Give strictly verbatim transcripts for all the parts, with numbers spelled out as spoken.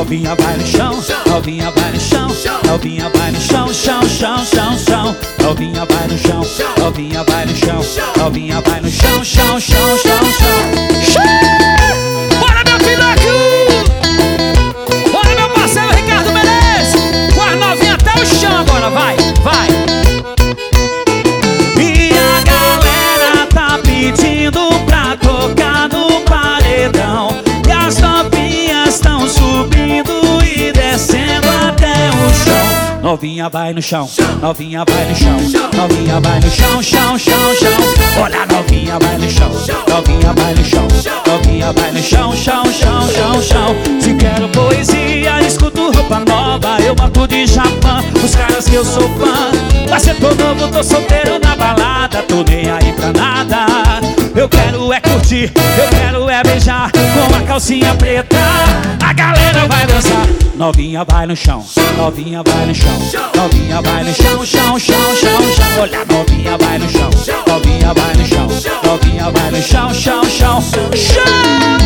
Novinha vai no chão, novinha vai no chão, novinha vai no chão, chão, chão, chão, chão. Novinha vai no chão, novinha vai no chão, novinha vai no chão, chão, chão, chão, chão. Bora, meu Pinóquio! Bora, meu parceiro Ricardo Menezes! Com as novinhas até o chão agora, vai, vai! E a galera tá pedindo pra tocar no paredão, e as novinhas estão subindo e descendo até o chão. Novinha vai no chão, novinha vai no chão, novinha vai no chão, chão, chão, chão. Olha, novinha vai no chão, novinha vai no chão, novinha vai no chão, chão, chão, chão, chão. Se quero poesia, escuto roupa nova, eu mato de Japão, os caras que eu sou fã. Mas se tô novo, tô solteiro na balada, tô nem aí pra nada. Eu quero é curtir, eu quero é beijar com a calcinha preta. A galera vai dançar. Novinha vai no chão, novinha vai no chão, novinha vai no chão, chão, chão, chão, chão. Olha, novinha vai no chão, novinha vai no chão, novinha vai no chão, chão, chão, chão.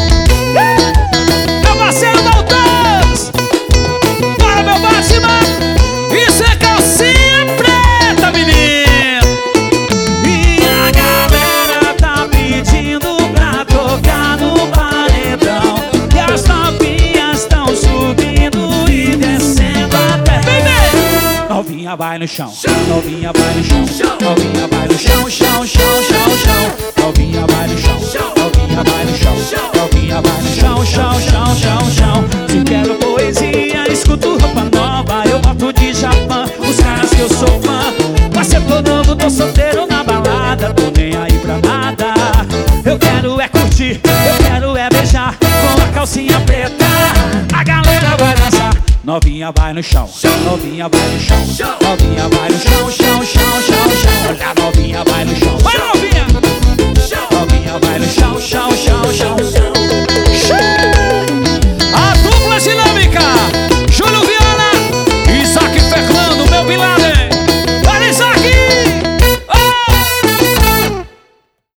Meu parceiro Daltans! Bora, meu Batman! Isso é calcinha preta, menino! E a galera tá pedindo pra tocar no paredão, e as novinhas estão subindo e descendo até. Novinha vai no chão, novinha vai no chão, novinha vai no chão, chão, chão, chão, chão. Novinha vai no chão, novinha vai no chão, novinha vai no chão, chão, chão, chão, chão. Se quero poesia, escuto roupa nova, eu boto de Japão, os caras que eu sou fã. Mas se eu tô novo, tô solteiro na balada, tô nem aí pra nada. Eu quero é curtir, eu quero é beijar com a calcinha preta. A galera vai dançar. Novinha vai no chão, novinha vai no chão, novinha vai no chão, chão, chão, chão, chão. Olha, novinha vai no chão,